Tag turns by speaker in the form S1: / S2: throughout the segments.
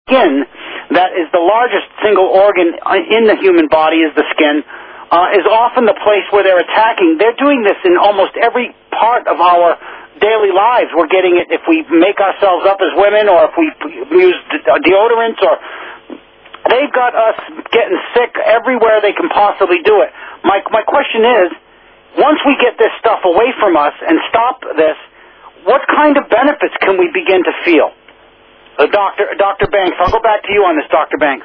S1: skin, that is the largest single organ in the human body, is the skin, is often the place where they're attacking. They're doing this in almost every part of our daily lives. We're getting it if we make ourselves up as women, or if we use deodorants, or they've got us getting sick everywhere they can possibly do it. My question is, once we get this stuff away from us and stop this, what kind of benefits can we begin to feel? Dr. Banks, I'll go back to you on this, Dr. Banks.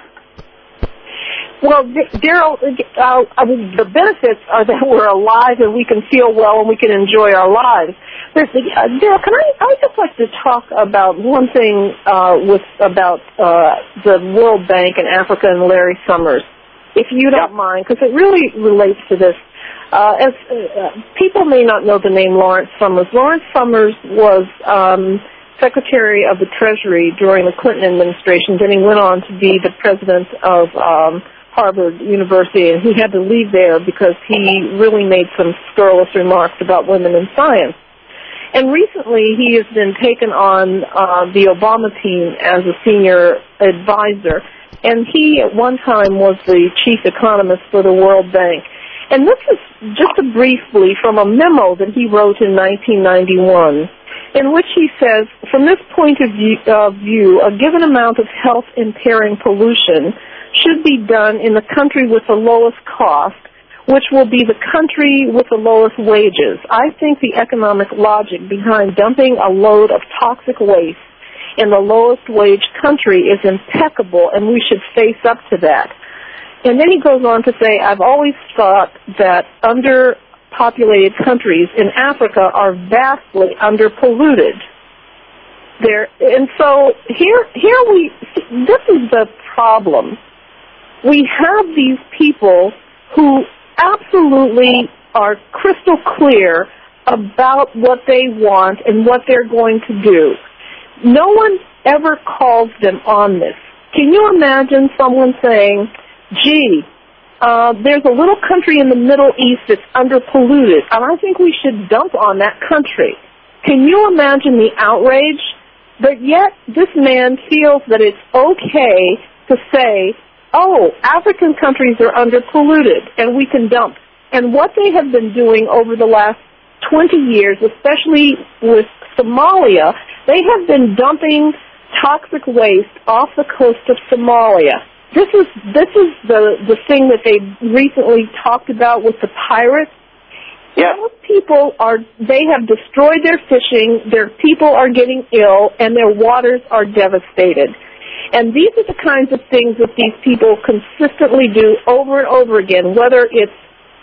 S2: Well, Daryl, the benefits are that we're alive and we can feel well and we can enjoy our lives. Daryl, I just like to talk about one thing about the World Bank and Africa and Larry Summers, if you don't mind, because it really relates to this. As people may not know the name Lawrence Summers. Lawrence Summers was Secretary of the Treasury during the Clinton administration. Then he went on to be the president of Harvard University, and he had to leave there because he really made some scurrilous remarks about women in science. And recently he has been taken on the Obama team as a senior advisor, and he at one time was the chief economist for the World Bank. And this is just briefly from a memo that he wrote in 1991, in which he says, from this point of view, a given amount of health-impairing pollution should be done in the country with the lowest cost, which will be the country with the lowest wages. I think the economic logic behind dumping a load of toxic waste in the lowest wage country is impeccable, and we should face up to that. And then he goes on to say, I've always thought that underpopulated countries in Africa are vastly underpolluted. And so this is the problem. We have these people who absolutely are crystal clear about what they want and what they're going to do. No one ever calls them on this. Can you imagine someone saying, gee, there's a little country in the Middle East that's underpolluted, and I think we should dump on that country. Can you imagine the outrage? But yet this man feels that it's okay to say, oh, African countries are underpolluted, and we can dump. And what they have been doing over the last 20 years, especially with Somalia, they have been dumping toxic waste off the coast of Somalia. This is the thing that they recently talked about with the pirates.
S1: Yeah.
S2: Those people they have destroyed their fishing, their people are getting ill, and their waters are devastated. And these are the kinds of things that these people consistently do over and over again, whether it's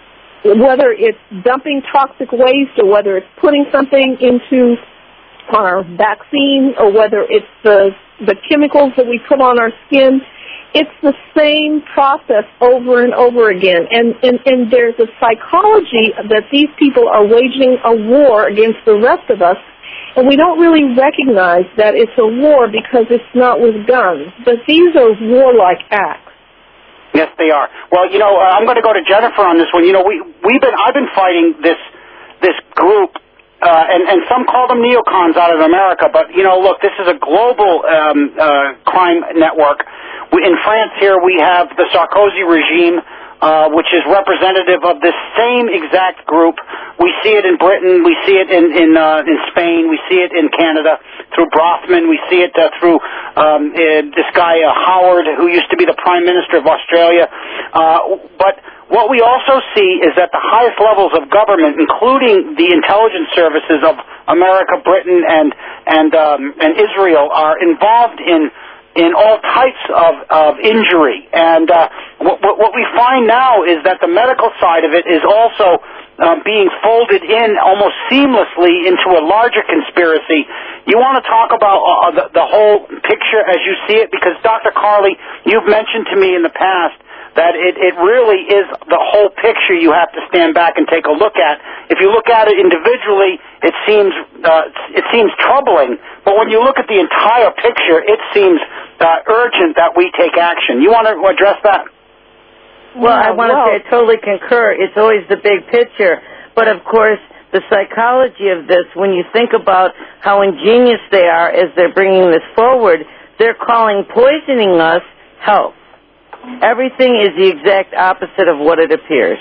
S2: dumping toxic waste, or whether it's putting something into our vaccine, or whether it's the chemicals that we put on our skin. It's the same process over and over again. And there's a psychology that these people are waging a war against the rest of us, and we don't really recognize that it's a war because it's not with guns. But these are warlike acts.
S1: Yes, they are. Well, I'm going to go to Jennifer on this one. I've been fighting this group, and some call them neocons out of America, but, look, this is a global crime network. In France here, we have the Sarkozy regime, which is representative of this same exact group. We see it in Britain. We see it in Spain. We see it in Canada through Brothman. We see it through this guy Howard, who used to be the Prime Minister of Australia. But what we also see is that the highest levels of government, including the intelligence services of America, Britain, and Israel, are involved in all types of injury. And what we find now is that the medical side of it is also being folded in almost seamlessly into a larger conspiracy. You want to talk about the whole picture as you see it? Because, Dr. Carley, you've mentioned to me in the past that it really is the whole picture you have to stand back and take a look at. If you look at it individually, it seems troubling. But when you look at the entire picture, it seems urgent that we take action. You want to address that?
S3: Well, I want to say I totally concur. It's always the big picture. But, of course, the psychology of this, when you think about how ingenious they are as they're bringing this forward, they're calling poisoning us health. Everything is the exact opposite of what it appears.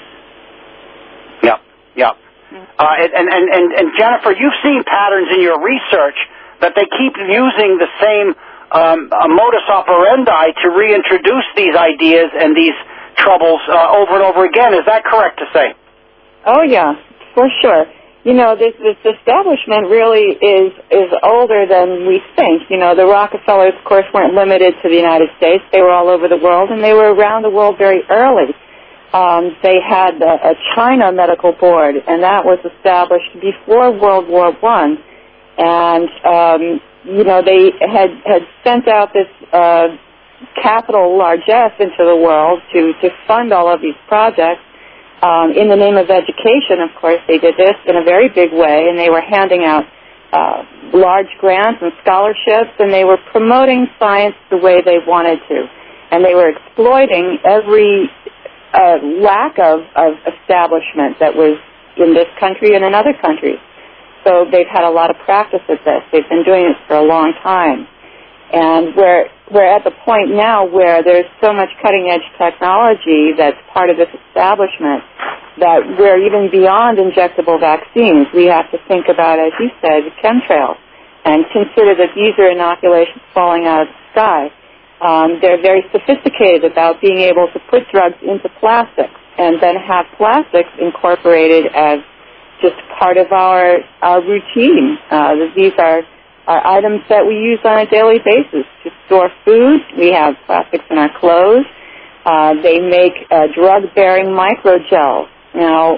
S1: Yeah. And Jennifer, you've seen patterns in your research that they keep using the same modus operandi to reintroduce these ideas and these troubles over and over again. Is that correct to say?
S4: Oh, yeah, for sure. You know, this establishment really is older than we think. You know, the Rockefellers, of course, weren't limited to the United States. They were all over the world, and they were around the world very early. They had a China Medical Board, and that was established before World War I. And, you know, they had sent out this capital largesse into the world to fund all of these projects. In the name of education, of course, they did this in a very big way, and they were handing out large grants and scholarships, and they were promoting science the way they wanted to. And they were exploiting every lack of establishment that was in this country and in other countries. So they've had a lot of practice at this. They've been doing this for a long time. And we're at the point now where there's so much cutting-edge technology that's part of this establishment that we're even beyond injectable vaccines. We have to think about, as you said, chemtrails, and consider that these are inoculations falling out of the sky. They're very sophisticated about being able to put drugs into plastics and then have plastics incorporated as just part of our routine. These are items that we use on a daily basis to store food. We have plastics in our clothes. They make drug-bearing microgels. Now,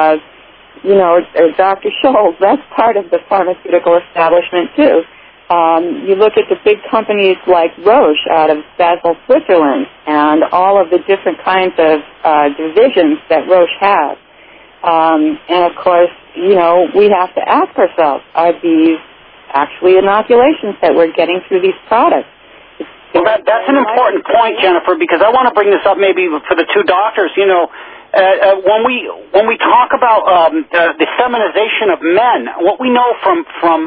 S4: Dr. Scholl's, that's part of the pharmaceutical establishment, too. You look at the big companies like Roche out of Basel, Switzerland, and all of the different kinds of divisions that Roche has. And, of course, we have to ask ourselves, are these actually inoculations that we're getting through these products?
S1: Well, that's an important point, Jennifer, because I want to bring this up maybe for the two doctors. When we talk about the feminization of men, what we know from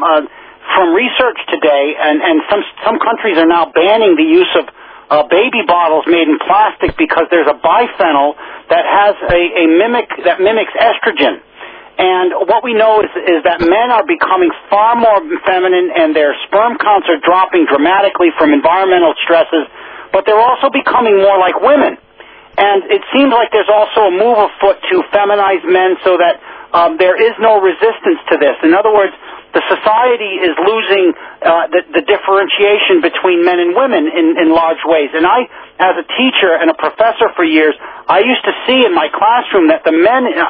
S1: research today, and some countries are now banning the use of baby bottles made in plastic because there's a biphenyl that has a mimics estrogen. And what we know is that men are becoming far more feminine, and their sperm counts are dropping dramatically from environmental stresses, but they're also becoming more like women. And it seems like there's also a move afoot to feminize men so that there is no resistance to this. In other words, the society is losing the differentiation between men and women in large ways. And I, as a teacher and a professor for years, I used to see in my classroom that the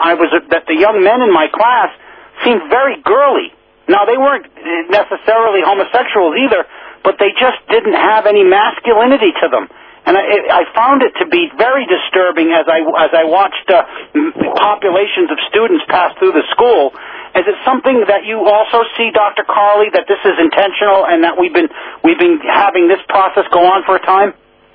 S1: young men in my class seemed very girly. Now, they weren't necessarily homosexuals either, but they just didn't have any masculinity to them. And I found it to be very disturbing as I watched populations of students pass through the school. Is it something that you also see, Dr. Carley, that this is intentional and that we've been having this process go on for a time?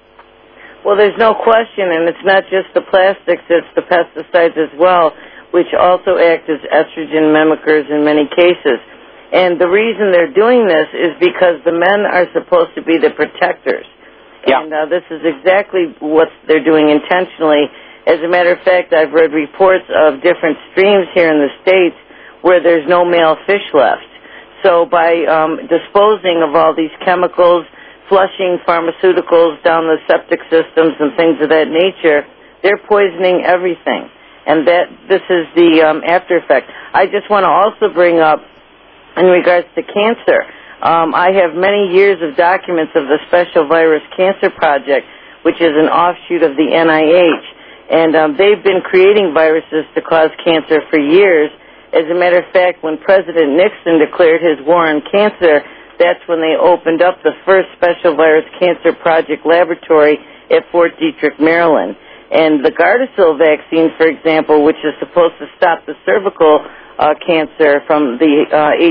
S3: Well, there's no question, and it's not just the plastics, it's the pesticides as well, which also act as estrogen mimickers in many cases. And the reason they're doing this is because the men are supposed to be the protectors. Yeah. And this is exactly what they're doing intentionally. As a matter of fact, I've read reports of different streams here in the States where there's no male fish left. So by disposing of all these chemicals, flushing pharmaceuticals down the septic systems and things of that nature, they're poisoning everything. And this is the after effect. I just want to also bring up, in regards to cancer, I have many years of documents of the Special Virus Cancer Project, which is an offshoot of the NIH. And they've been creating viruses to cause cancer for years. As a matter of fact, when President Nixon declared his war on cancer, that's when they opened up the first Special Virus Cancer Project laboratory at Fort Detrick, Maryland. And the Gardasil vaccine, for example, which is supposed to stop the cervical cancer from the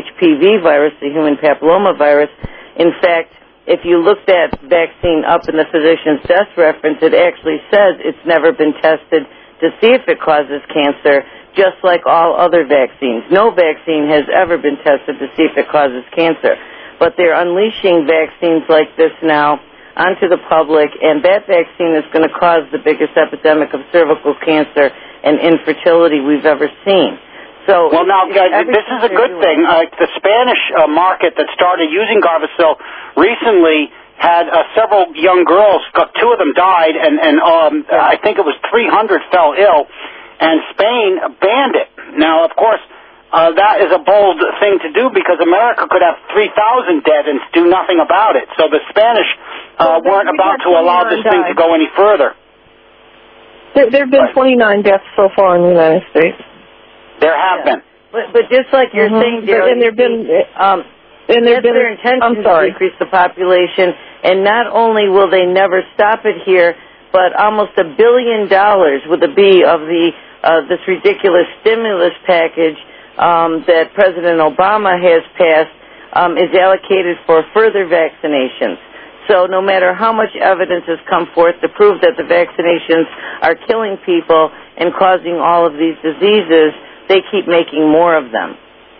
S3: HPV virus, the human papilloma virus, in fact, if you look that vaccine up in the physician's desk reference, it actually says it's never been tested to see if it causes cancer, just like all other vaccines. No vaccine has ever been tested to see if it causes cancer. but they're unleashing vaccines like this now onto the public, and that vaccine is going to cause the biggest epidemic of cervical cancer and infertility we've ever seen. So,
S1: well, now, guys, this is a good thing. The Spanish market that started using Gardasil recently had several young girls, two of them died, and I think it was 300 fell ill, and Spain banned it. Now, of course, that is a bold thing to do because America could have 3,000 dead and do nothing about it. So the Spanish weren't about to allow this thing to go any further.
S2: There have been 29 deaths so far in the United States.
S1: There have been.
S3: But just like you're saying, Daryl,
S2: and there have been...
S3: their intention to decrease the population, and not only will they never stop it here, but almost $1 billion with a B of this ridiculous stimulus package that President Obama has passed is allocated for further vaccinations. So no matter how much evidence has come forth to prove that the vaccinations are killing people and causing all of these diseases, they keep making more of them.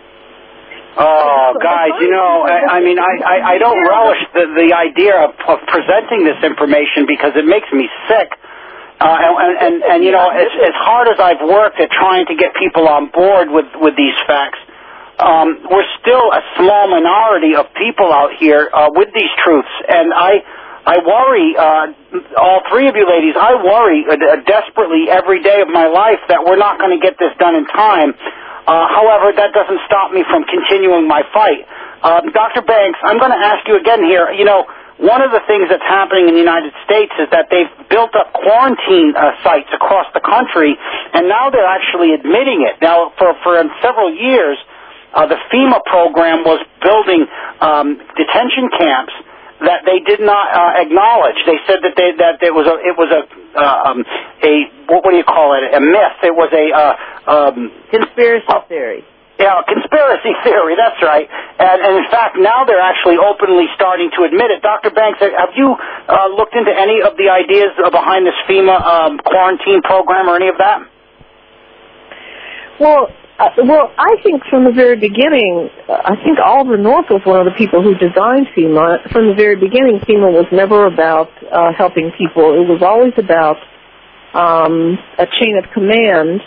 S1: Oh, guys, you know, I don't relish the idea of presenting this information because it makes me sick. And you know, as hard as I've worked at trying to get people on board with these facts, we're still a small minority of people out here with these truths. And I worry, all three of you ladies, I worry desperately every day of my life that we're not going to get this done in time. However, that doesn't stop me from continuing my fight. Dr. Banks, I'm going to ask you again here, you know, one of the things that's happening in the United States is that they've built up quarantine sites across the country, and now they're actually admitting it. Now, for several years, the FEMA program was building detention camps that they did not acknowledge. They said that it was a what do you call it? A myth. It was a
S3: conspiracy theory.
S1: Yeah, conspiracy theory, that's right. And in fact, now they're actually openly starting to admit it. Dr. Banks, have you looked into any of the ideas behind this FEMA quarantine program or any of that?
S2: Well, I think from the very beginning, I think Oliver North was one of the people who designed FEMA. From the very beginning, FEMA was never about helping people. It was always about a chain of command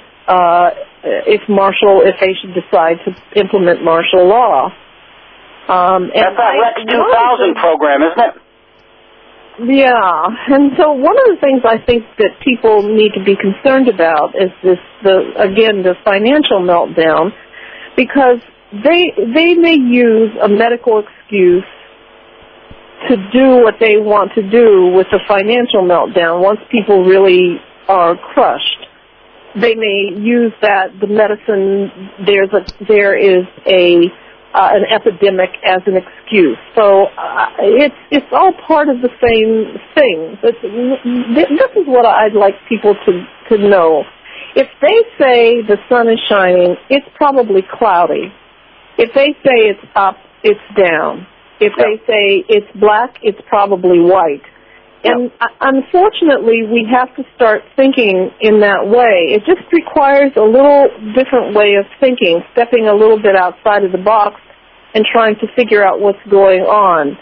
S2: if they should decide to implement martial law.
S1: That's that Rex 2000 program, isn't it?
S2: Yeah, and so one of the things I think that people need to be concerned about is the financial meltdown, because they may use a medical excuse to do what they want to do with the financial meltdown once people really are crushed. They may use that the medicine there is an epidemic as an excuse. So it's all part of the same thing. But this is what I'd like people to know. If they say the sun is shining, it's probably cloudy. If they say it's up, it's down. If they say it's black, it's probably white. And unfortunately, we have to start thinking in that way. It just requires a little different way of thinking, stepping a little bit outside of the box and trying to figure out what's going on.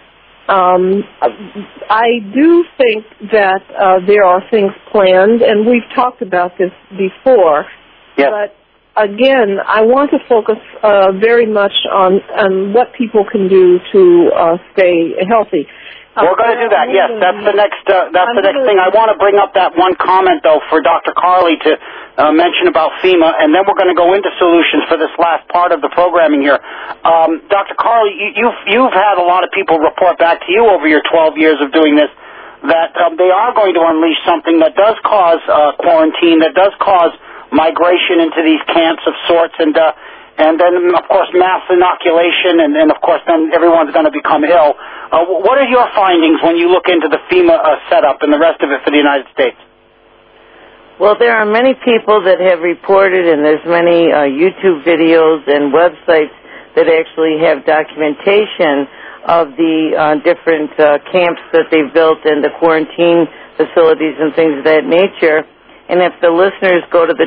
S2: I do think that there are things planned, and we've talked about this before. Yep. But again, I want to focus very much on what people can do to stay healthy.
S1: We're going to do that. Yes, that's the next thing. I want to bring up that one comment though for Dr. Carly to mention about FEMA, and then we're going to go into solutions for this last part of the programming here. Dr. Carly, you've had a lot of people report back to you over your 12 years of doing this that they are going to unleash something that does cause quarantine, that does cause migration into these camps of sorts, and then, of course, mass inoculation, and of course, then everyone's going to become ill. What are your findings when you look into the FEMA setup and the rest of it for the United States?
S3: Well, there are many people that have reported, and there's many YouTube videos and websites that actually have documentation of the different camps that they've built and the quarantine facilities and things of that nature. And if the listeners go to the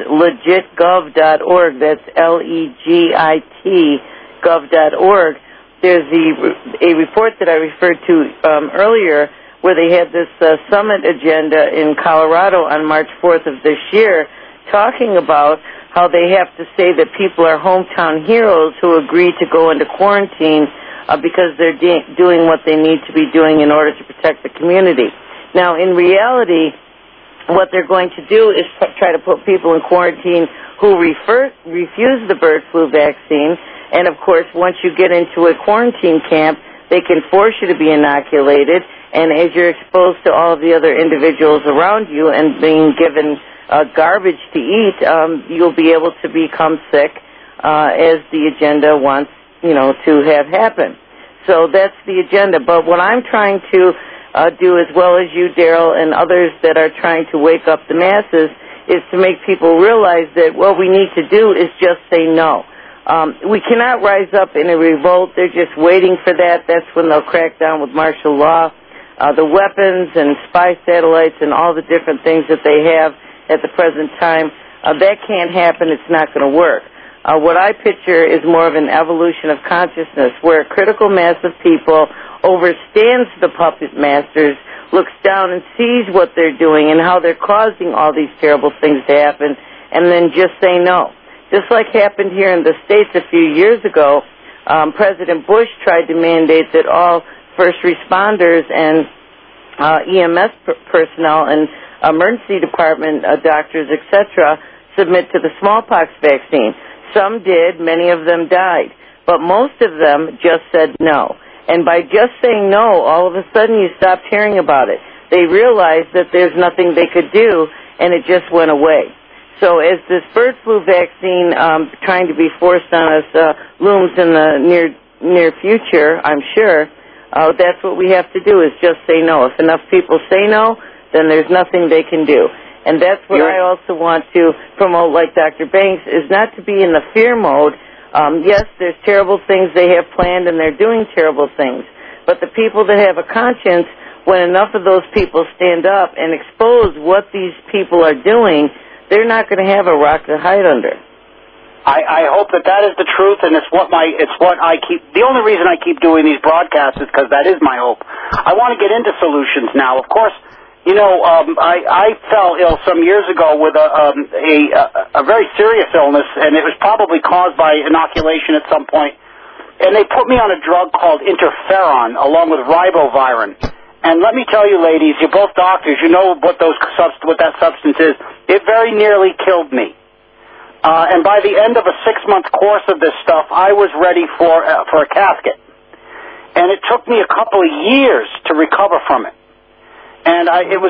S3: www.legitgov.org, that's LEGIT gov.org, there's a report that I referred to earlier where they had this summit agenda in Colorado on March 4th of this year talking about how they have to say that people are hometown heroes who agree to go into quarantine because they're doing what they need to be doing in order to protect the community. Now, in reality, what they're going to do is try to put people in quarantine who refuse the bird flu vaccine, and, of course, once you get into a quarantine camp, they can force you to be inoculated, and as you're exposed to all of the other individuals around you and being given garbage to eat, you'll be able to become sick as the agenda wants, to have happen. So that's the agenda. But what I'm trying to do, as well as you, Daryl, and others that are trying to wake up the masses, is to make people realize that what we need to do is just say no. We cannot rise up in a revolt. They're just waiting for that. That's when they'll crack down with martial law. The weapons and spy satellites and all the different things that they have at the present time, that can't happen. It's not going to work. What I picture is more of an evolution of consciousness where a critical mass of people overstands the puppet masters, looks down and sees what they're doing and how they're causing all these terrible things to happen, and then just say no. Just like happened here in the States a few years ago, President Bush tried to mandate that all first responders and EMS personnel and emergency department doctors, etc., submit to the smallpox vaccine. Some did, many of them died, but most of them just said no. And by just saying no, all of a sudden you stopped hearing about it. They realized that there's nothing they could do, and it just went away. So as this bird flu vaccine trying to be forced on us looms in the near future, I'm sure, that's what we have to do is just say no. If enough people say no, then there's nothing they can do. And that's what I also want to promote, like Dr. Banks, is not to be in the fear mode. Yes, there's terrible things they have planned, and they're doing terrible things. But the people that have a conscience, when enough of those people stand up and expose what these people are doing, they're not going to have a rock to hide under.
S1: I hope that is the truth, and it's what I keep. The only reason I keep doing these broadcasts is because that is my hope. I want to get into solutions now. Of course, I fell ill some years ago with a very serious illness, and it was probably caused by inoculation at some point. And they put me on a drug called interferon, along with ribavirin. And let me tell you, ladies, you're both doctors. You know what that substance is. It very nearly killed me. And by the end of a 6-month course of this stuff, I was ready for a casket. And it took me a couple of years to recover from it. And it's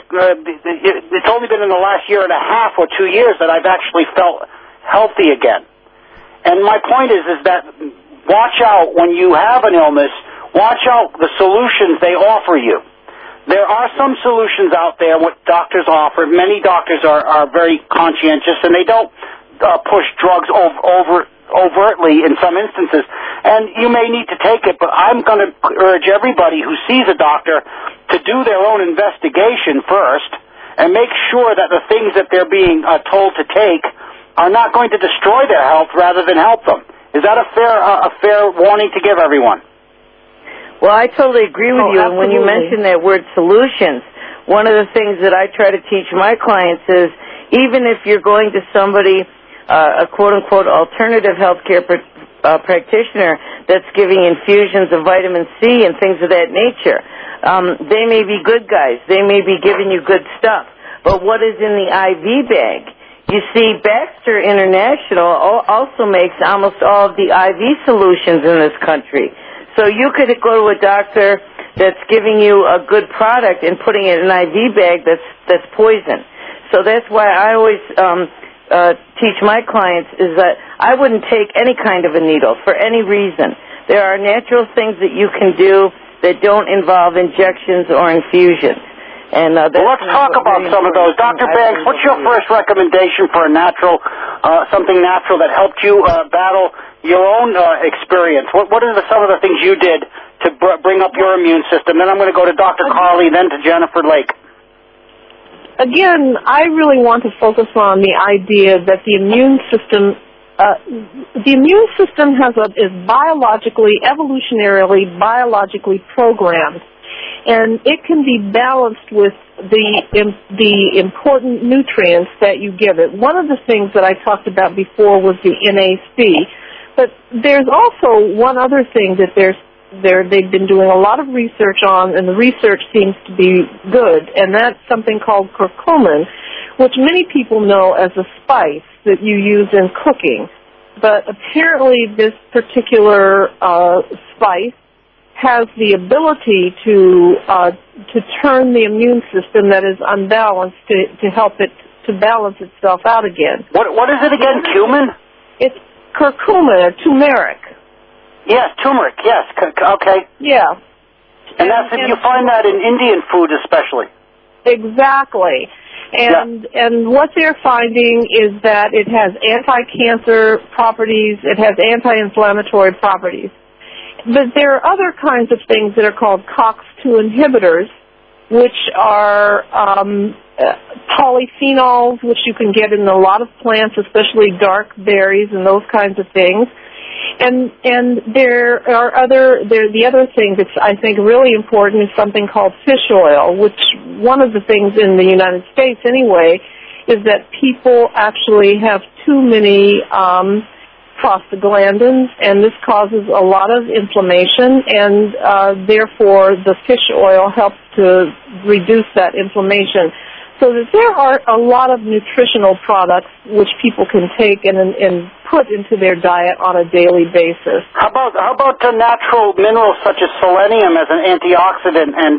S1: only been in the last year and a half or 2 years that I've actually felt healthy again. And my point is that watch out when you have an illness. Watch out the solutions they offer you. There are some solutions out there what doctors offer. Many doctors are very conscientious, and they don't push drugs overtly in some instances. And you may need to take it, but I'm going to urge everybody who sees a doctor to do their own investigation first and make sure that the things that they're being told to take are not going to destroy their health rather than help them. Is that a fair warning to give everyone?
S3: Well, I totally agree with you. And when you mention that word solutions, one of the things that I try to teach my clients is even if you're going to somebody, a quote-unquote alternative healthcare practitioner that's giving infusions of vitamin C and things of that nature, they may be good guys. They may be giving you good stuff. But what is in the IV bag? You see, Baxter International also makes almost all of the IV solutions in this country. So you could go to a doctor that's giving you a good product and putting it in an IV bag that's poison. So that's why I always teach my clients is that I wouldn't take any kind of a needle for any reason. There are natural things that you can do that don't involve injections or infusions. And let's
S1: talk about some of those. Dr. Banks, what's your first recommendation for something natural that helped you battle your own experience? What are some of the things you did to bring up your immune system? Then I'm going to go to Dr. Carly, then to Jennifer Lake.
S2: Again, I really want to focus on the idea that the immune system the immune system is evolutionarily biologically programmed, and it can be balanced with the important nutrients that you give it. One of the things that I talked about before was the NAC, but there's also one other thing that they've been doing a lot of research on, and the research seems to be good, and that's something called curcumin, which many people know as a spice that you use in cooking. But apparently this particular spice has the ability to turn the immune system that is unbalanced to help it to balance itself out again.
S1: What is it again? Cumin?
S2: It's curcumin, or turmeric.
S1: Yes, turmeric. Yes. Okay.
S2: Yeah.
S1: And you find that in Indian food especially.
S2: Exactly. And what they're finding is that it has anti-cancer properties, it has anti-inflammatory properties. But there are other kinds of things that are called COX-2 inhibitors, which are polyphenols, which you can get in a lot of plants, especially dark berries and those kinds of things. And the other thing that's, I think, really important is something called fish oil, which one of the things in the United States anyway is that people actually have too many prostaglandins, and this causes a lot of inflammation, and therefore the fish oil helps to reduce that inflammation. So that there are a lot of nutritional products which people can take and put into their diet on a daily basis.
S1: How about natural minerals such as selenium as an antioxidant and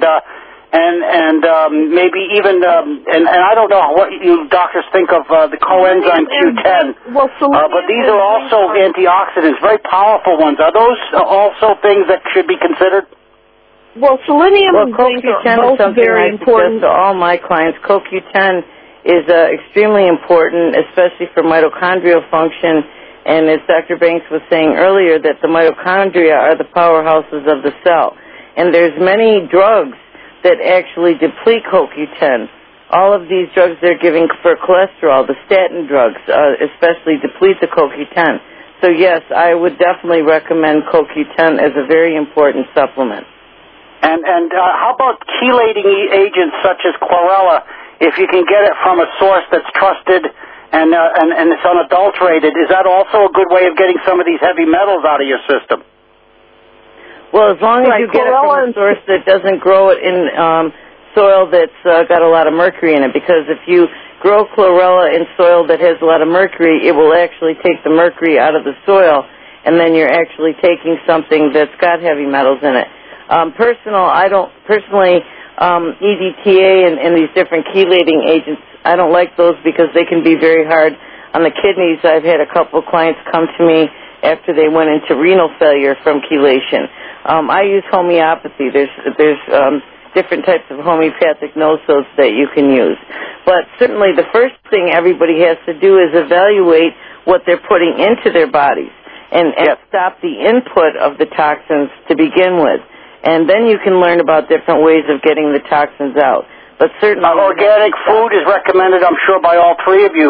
S1: maybe even and I don't know what you doctors think of the coenzyme Q10.
S2: But
S1: these are also antioxidants, very powerful ones. Are those also things that should be considered?
S2: Well, selenium and zinc are both very important
S3: to all my clients. CoQ10 is extremely important, especially for mitochondrial function. And as Dr. Banks was saying earlier, that the mitochondria are the powerhouses of the cell. And there's many drugs that actually deplete CoQ10. All of these drugs they're giving for cholesterol, the statin drugs, especially deplete the CoQ10. So yes, I would definitely recommend CoQ10 as a very important supplement.
S1: And how about chelating agents such as chlorella? If you can get it from a source that's trusted and it's unadulterated, is that also a good way of getting some of these heavy metals out of your system?
S3: Well, as long as you get it from a source that doesn't grow it in soil that's got a lot of mercury in it, because if you grow chlorella in soil that has a lot of mercury, it will actually take the mercury out of the soil, and then you're actually taking something that's got heavy metals in it. Personally, EDTA and these different chelating agents, I don't like those because they can be very hard on the kidneys. I've had a couple of clients come to me after they went into renal failure from chelation. I use homeopathy. There's different types of homeopathic no-sods that you can use. But certainly the first thing everybody has to do is evaluate what they're putting into their bodies and stop the input of the toxins to begin with. And then you can learn about different ways of getting the toxins out. But certainly
S1: organic food is recommended, I'm sure, by all three of you.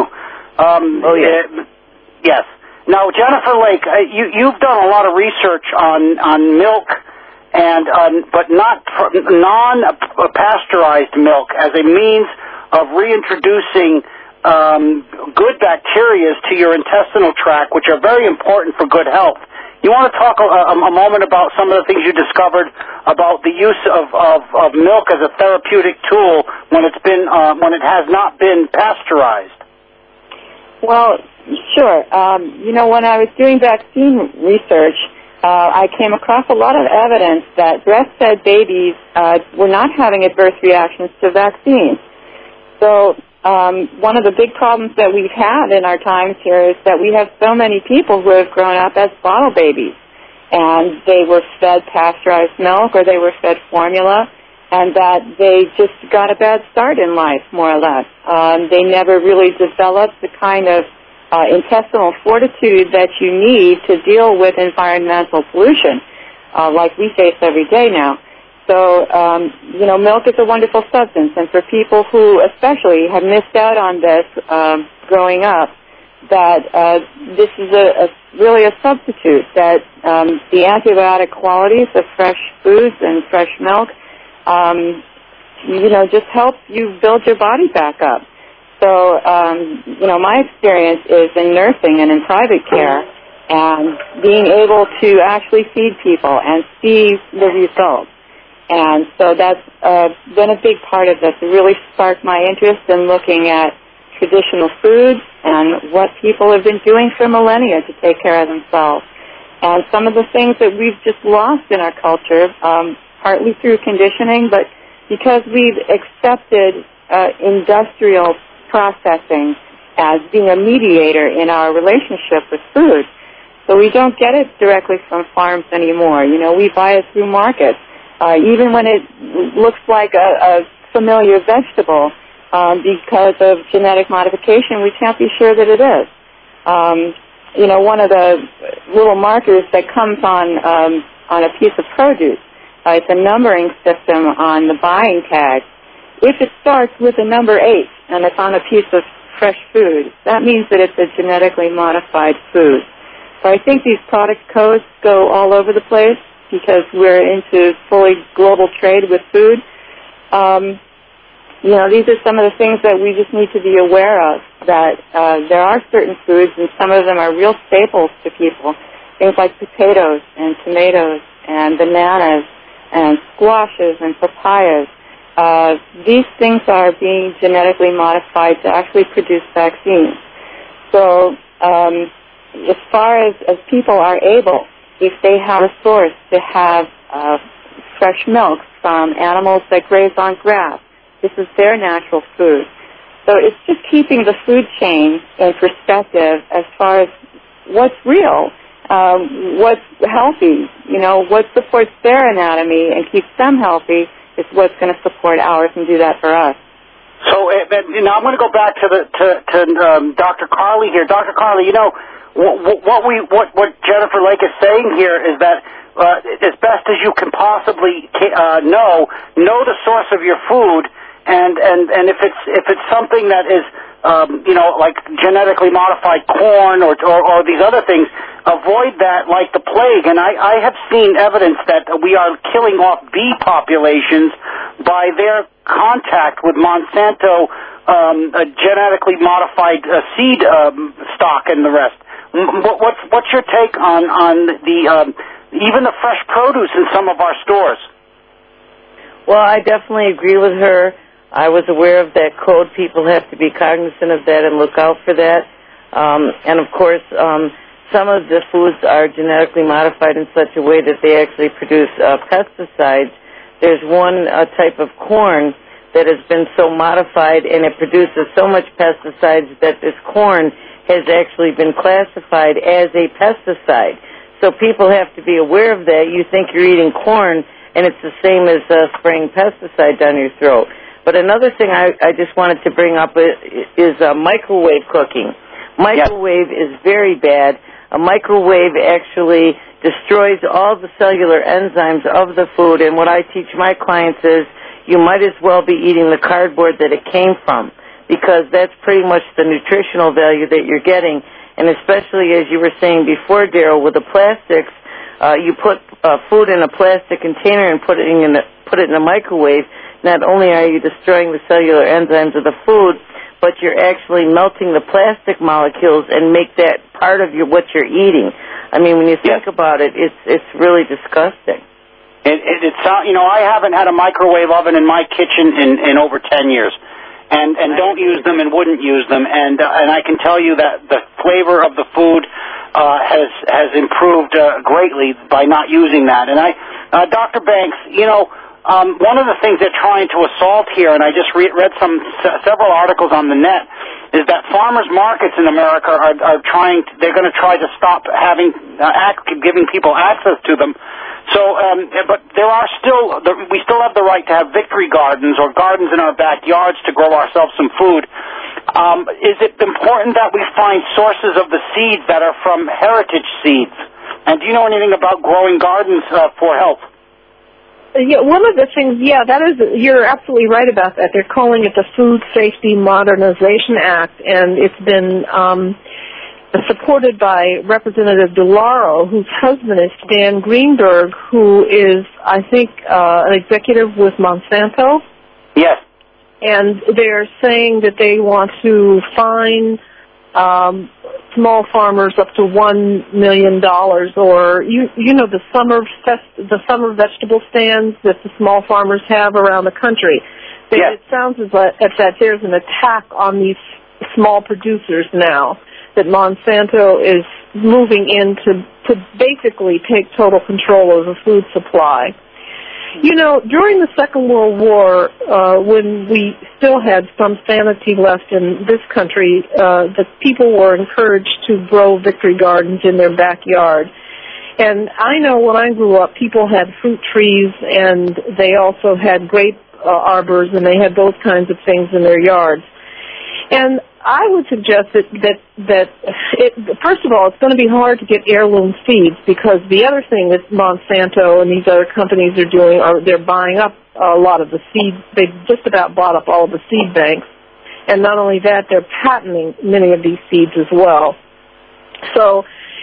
S1: Yes. Now, Jennifer Lake, you've done a lot of research on milk, but not non-pasteurized milk as a means of reintroducing good bacteria to your intestinal tract, which are very important for good health. You want to talk a moment about some of the things you discovered about the use of milk as a therapeutic tool when it has not been pasteurized?
S4: Well, sure. When I was doing vaccine research, I came across a lot of evidence that breastfed babies were not having adverse reactions to vaccines. So one of the big problems that we've had in our times here is that we have so many people who have grown up as bottle babies, and they were fed pasteurized milk or they were fed formula, and that they just got a bad start in life, more or less. They never really developed the kind of intestinal fortitude that you need to deal with environmental pollution like we face every day now. So, milk is a wonderful substance, and for people who especially have missed out on this growing up, that this is really a substitute, that the antibiotic qualities of fresh foods and fresh milk, just help you build your body back up. So, my experience is in nursing and in private care, and being able to actually feed people and see the results. And so that's been a big part of this. It really sparked my interest in looking at traditional foods and what people have been doing for millennia to take care of themselves. And some of the things that we've just lost in our culture, partly through conditioning, but because we've accepted industrial processing as being a mediator in our relationship with food. So we don't get it directly from farms anymore. We buy it through markets. Even when it looks like a familiar vegetable, because of genetic modification, we can't be sure that it is. One of the little markers that comes on a piece of produce, it's a numbering system on the buying tag. If it starts with a number 8 and it's on a piece of fresh food, that means that it's a genetically modified food. So I think these product codes go all over the place because we're into fully global trade with food. These are some of the things that we just need to be aware of, that there are certain foods, and some of them are real staples to people, things like potatoes and tomatoes and bananas and squashes and papayas. These things are being genetically modified to actually produce vaccines. So as far as people are able, if they have a source, to have fresh milk from animals that graze on grass, this is their natural food. So it's just keeping the food chain in perspective as far as what's real, what's healthy, what supports their anatomy and keeps them healthy is what's going to support ours and do that for us.
S1: So I'm going to go back to Dr. Carly here. Dr. Carly, what Jennifer Lake is saying here is that as best as you can possibly know the source of your food, and if it's something that is like genetically modified corn or these other things, avoid that like the plague. And I have seen evidence that we are killing off bee populations by their contact with Monsanto genetically modified seed stock and the rest. What's your take on the even the fresh produce in some of our stores?
S3: Well, I definitely agree with her. I was aware of that code. People have to be cognizant of that and look out for that. And, of course, some of the foods are genetically modified in such a way that they actually produce pesticides. There's one type of corn that has been so modified and it produces so much pesticides that this corn has actually been classified as a pesticide. So people have to be aware of that. You think you're eating corn, and it's the same as spraying pesticide down your throat. But another thing I just wanted to bring up is microwave cooking. Microwave is very bad. A microwave actually destroys all the cellular enzymes of the food, and what I teach my clients is you might as well be eating the cardboard that it came from, because that's pretty much the nutritional value that you're getting. And especially, as you were saying before, Daryl, with the plastics, you put food in a plastic container and put it in a microwave. Not only are you destroying the cellular enzymes of the food, but you're actually melting the plastic molecules and make that part of what you're eating. I mean, when you think about it, it's really disgusting.
S1: I haven't had a microwave oven in my kitchen in over 10 years. And don't use them and wouldn't use them. And I can tell you that the flavor of the food has improved greatly by not using that. And Dr. Banks, one of the things they're trying to assault here, and I just read several articles on the net, is that farmers markets in America they're going to try to stop giving people access to them. So, but we still have the right to have victory gardens or gardens in our backyards to grow ourselves some food. Is it important that we find sources of the seeds that are from heritage seeds? And do you know anything about growing gardens for health?
S2: Yeah, one of the things, you're absolutely right about that. They're calling it the Food Safety Modernization Act, and it's been supported by Representative DeLauro, whose husband is Stan Greenberg, who is, I think, an executive with Monsanto.
S1: Yes.
S2: And they're saying that they want to fine small farmers up to $1 million, or you know the summer vegetable stands that the small farmers have around the country.
S1: Yes.
S2: It sounds as that there's an attack on these small producers now, that Monsanto is moving in to basically take total control of the food supply. You know, during the Second World War, when we still had some sanity left in this country, the people were encouraged to grow victory gardens in their backyard. And I know when I grew up, people had fruit trees, and they also had grape arbors, and they had those kinds of things in their yards. And I would suggest that first of all, it's going to be hard to get heirloom seeds, because the other thing that Monsanto and these other companies are doing they're buying up a lot of the seeds. They've just about bought up all of the seed banks. And not only that, they're patenting many of these seeds as well. So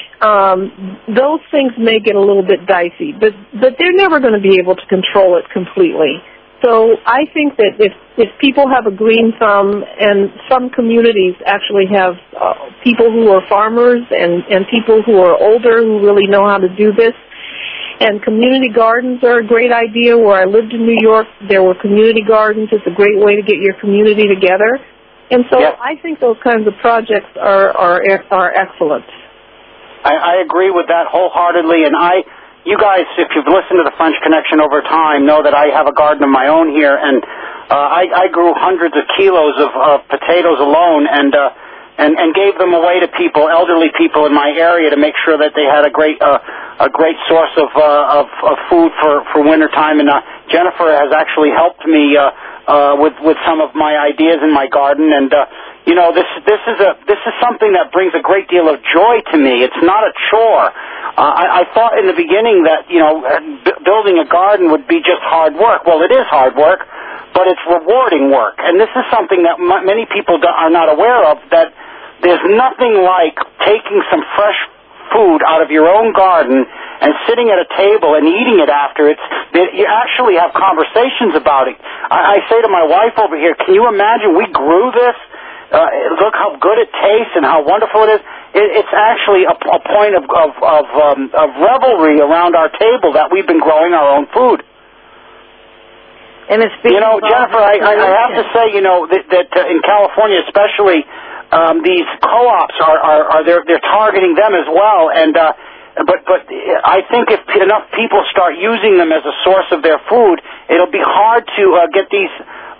S2: those things may get a little bit dicey, but they're never going to be able to control it completely. So I think that if people have a green thumb, and some communities actually have people who are farmers and people who are older who really know how to do this, and community gardens are a great idea. Where I lived in New York, there were community gardens. It's a great way to get your community together. And so I think those kinds of projects are excellent.
S1: I agree with that wholeheartedly, and you guys, if you've listened to the French Connection over time, know that I have a garden of my own here, and I grew hundreds of kilos of potatoes alone, and gave them away to people, elderly people in my area, to make sure that they had a great source of food for wintertime. And Jennifer has actually helped me with some of my ideas in my garden, and you know, this is something that brings a great deal of joy to me. It's not a chore. I thought in the beginning that, you know, building a garden would be just hard work. Well, it is hard work, but it's rewarding work. And this is something that many people are not aware of, that there's nothing like taking some fresh food out of your own garden and sitting at a table and eating it after. You actually have conversations about it. I say to my wife over here, can you imagine we grew this? Look how good it tastes and how wonderful it is. It's actually a point of revelry around our table that we've been growing our own food.
S3: And it's
S1: Jennifer, I have to say, that in California especially, these co-ops they're targeting them as well, and but I think if enough people start using them as a source of their food, it'll be hard to get these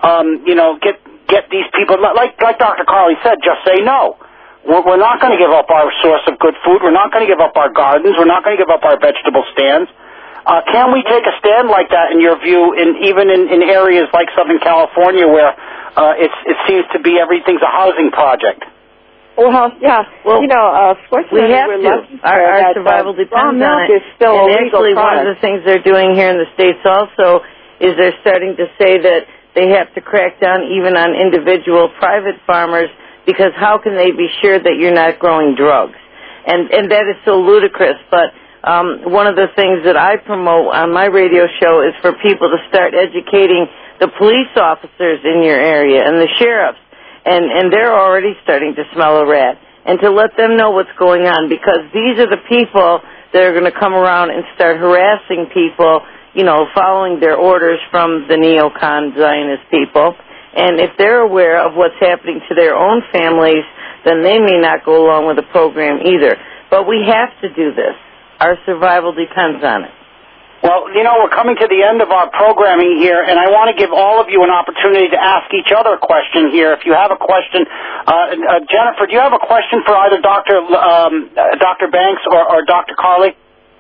S1: get these people, like Dr. Carly said, just say no. We're not going to give up our source of good food. We're not going to give up our gardens. We're not going to give up our vegetable stands. Can we take a stand like that, in your view, even in areas like Southern California, where it seems to be everything's a housing project?
S4: Well, yeah. Well, fortunately,
S3: we have to. Our survival depends on it.
S4: Is still
S3: and actually, one of the things they're doing here in the States also is they're starting to say that they have to crack down even on individual private farmers, because how can they be sure that you're not growing drugs? And that is so ludicrous. But one of the things that I promote on my radio show is for people to start educating the police officers in your area and the sheriffs. And they're already starting to smell a rat. And to let them know what's going on, because these are the people that are going to come around and start harassing people, following their orders from the neocon Zionist people. And if they're aware of what's happening to their own families, then they may not go along with the program either. But we have to do this. Our survival depends on it.
S1: Well, we're coming to the end of our programming here, and I want to give all of you an opportunity to ask each other a question here. If you have a question, Jennifer, do you have a question for either Dr. Banks or Dr. Carly?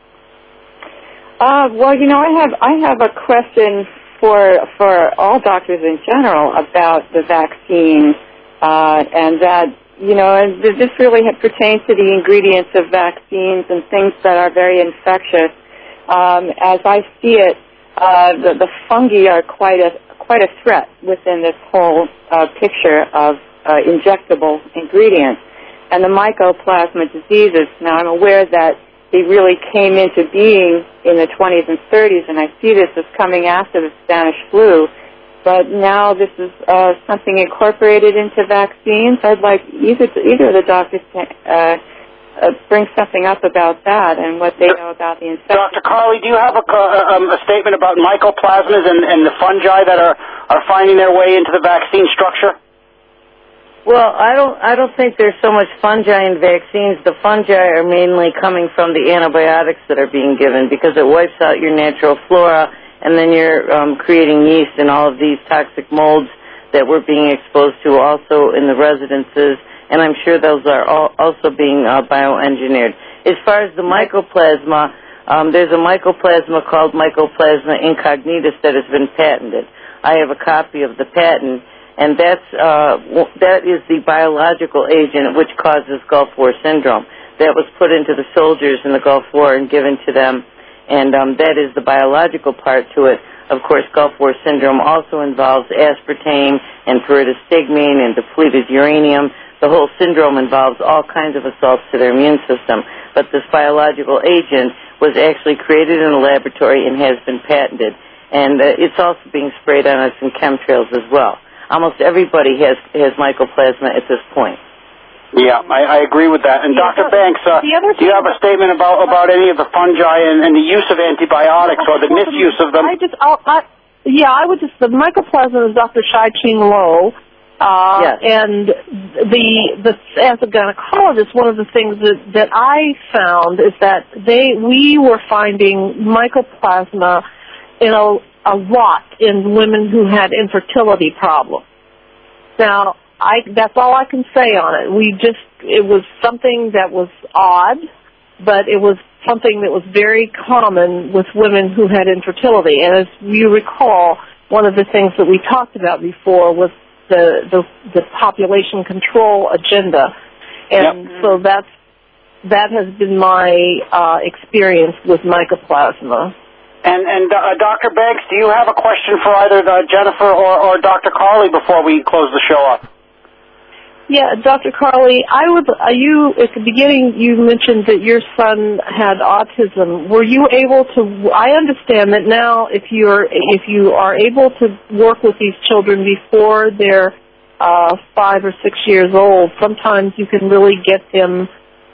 S4: Well, I have a question for all doctors in general about the vaccine, and that, and this really pertains to the ingredients of vaccines and things that are very infectious. As I see it, the fungi are quite a threat within this whole picture of injectable ingredients. and the mycoplasma diseases. Now, I'm aware that they really came into being in the 20s and 30s, and I see this as coming after the Spanish flu. But now this is something incorporated into vaccines. I'd like either of the doctors to bring something up about that and what they know about the infection.
S1: Dr. Carley, do you have a statement about mycoplasmas and the fungi that are finding their way into the vaccine structure?
S3: Well, I don't think there's so much fungi in vaccines. The fungi are mainly coming from the antibiotics that are being given because it wipes out your natural flora, and then you're creating yeast and all of these toxic molds that we're being exposed to also in the residences, and I'm sure those are also being bioengineered. As far as the mycoplasma, there's a mycoplasma called Mycoplasma incognitus that has been patented. I have a copy of the patent, and that is the biological agent which causes Gulf War syndrome. That was put into the soldiers in the Gulf War and given to them, and that is the biological part to it. Of course, Gulf War syndrome also involves aspartame and pyridostigmine and depleted uranium. The whole syndrome involves all kinds of assaults to their immune system. But this biological agent was actually created in a laboratory and has been patented. And it's also being sprayed on us in chemtrails as well. Almost everybody has mycoplasma at this point.
S1: Yeah, I agree with that. And Dr. Banks, do you have a statement about any of the fungi and the use of antibiotics or the misuse of them?
S2: The mycoplasma is Dr. Shai-Ching Lo.
S3: Yes.
S2: And as a gynecologist, one of the things that I found is that we were finding mycoplasma in a lot in women who had infertility problems. Now, that's all I can say on it. It was something that was odd, but it was something that was very common with women who had infertility. And as you recall, one of the things that we talked about before was the population control agenda. And so that has been my experience with mycoplasma.
S1: And Dr. Banks, do you have a question for either Jennifer or Dr. Carley before we close the show up?
S2: Yeah, Dr. Carley, you at the beginning you mentioned that your son had autism. Were you able to? I understand that now, if you are able to work with these children before they're 5 or 6 years old, sometimes you can really get them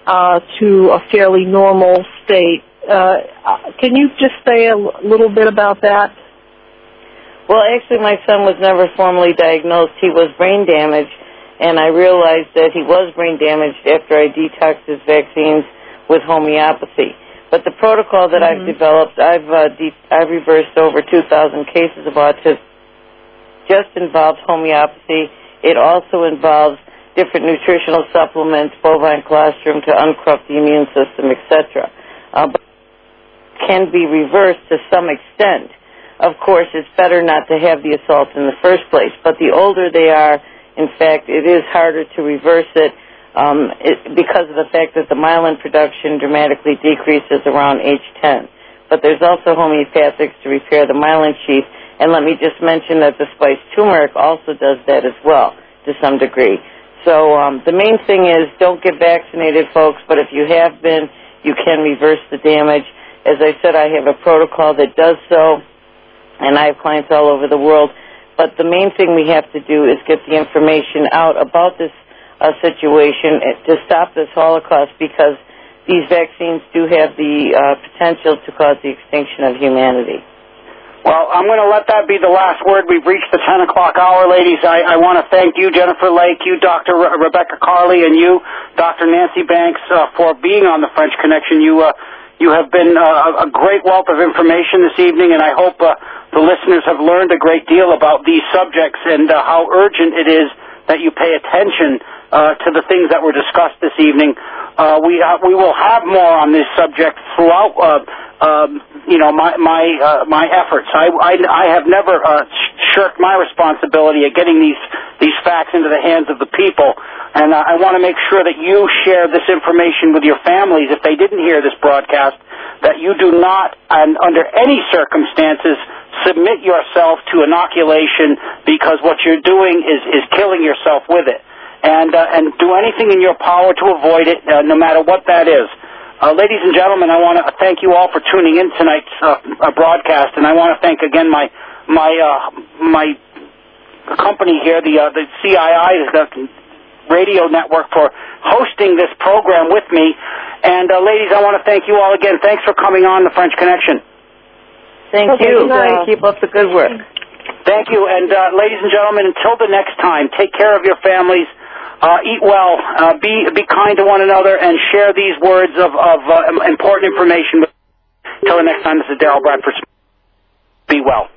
S2: to a fairly normal state. Can you just say a little bit about that?
S3: Well, actually, my son was never formally diagnosed. He was brain damaged, and I realized that he was brain damaged after I detoxed his vaccines with homeopathy. But the protocol that I've developed, I've reversed over 2,000 cases of autism. Just involves homeopathy. It also involves different nutritional supplements, bovine colostrum to uncorrupt the immune system, etc. But can be reversed to some extent. Of course, it's better not to have the assault in the first place. But the older they are, in fact, it is harder to reverse it because of the fact that the myelin production dramatically decreases around age 10. But there's also homeopathics to repair the myelin sheath. And let me just mention that the spiced turmeric also does that as well to some degree. So the main thing is don't get vaccinated, folks, but if you have been, you can reverse the damage. As I said, I have a protocol that does so, and I have clients all over the world. But the main thing we have to do is get the information out about this situation to stop this Holocaust, because these vaccines do have the potential to cause the extinction of humanity.
S1: Well, I'm going to let that be the last word. We've reached the 10 o'clock hour, ladies. I want to thank you, Jennifer Lake, you, Dr. Rebecca Carley, and you, Dr. Nancy Banks, for being on the French Connection. You have been a great wealth of information this evening, and I hope the listeners have learned a great deal about these subjects and how urgent it is that you pay attention to the things that were discussed this evening. We will have more on this subject throughout my efforts. I have never shirked my responsibility of getting these facts into the hands of the people, and I want to make sure that you share this information with your families if they didn't hear this broadcast, that you do not, and under any circumstances, submit yourself to inoculation, because what you're doing is killing yourself with it. and do anything in your power to avoid it, no matter what that is. Ladies and gentlemen, I want to thank you all for tuning in tonight's broadcast, and I want to thank again my company here, the CII, the radio network, for hosting this program with me. And ladies, I want to thank you all again. Thanks for coming on the French Connection.
S3: Thank you. Keep up the good work.
S1: Thank you. And ladies and gentlemen, until the next time, take care of your families. Eat well. Be kind to one another, and share these words of important information. Until the next time, this is Daryl Bradford. Be well.